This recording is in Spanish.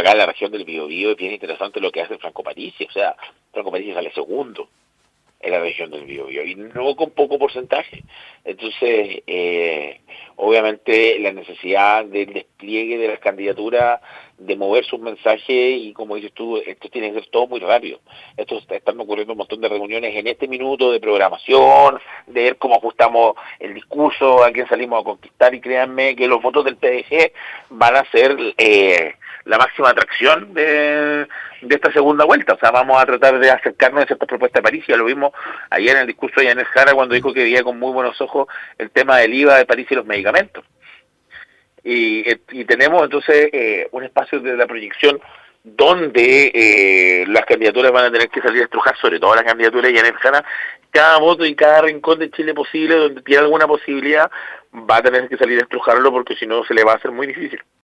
acá en la región del Biobío es bien interesante lo que hace Franco Parisi. O sea, Franco Parisi sale segundo en la región del Biobío y no con poco porcentaje. Entonces, obviamente la necesidad del despliegue de las candidaturas, de mover sus mensajes y como dices tú, esto tiene que ser todo muy rápido. Esto están ocurriendo un montón de reuniones en este minuto de programación, de ver cómo ajustamos el discurso, a quién salimos a conquistar, y créanme que los votos del PDG van a ser la máxima atracción de esta segunda vuelta. O sea, vamos a tratar de acercarnos a ciertas propuestas de París. Ya lo vimos ayer en el discurso de Yanez Jara cuando dijo que veía con muy buenos ojos el tema del IVA de París y los medicamentos. Y tenemos entonces un espacio de la proyección donde las candidaturas van a tener que salir a estrujar, sobre todo las candidaturas de Yanez Jara, cada voto y cada rincón de Chile posible donde tiene alguna posibilidad va a tener que salir a estrujarlo, porque si no se le va a hacer muy difícil.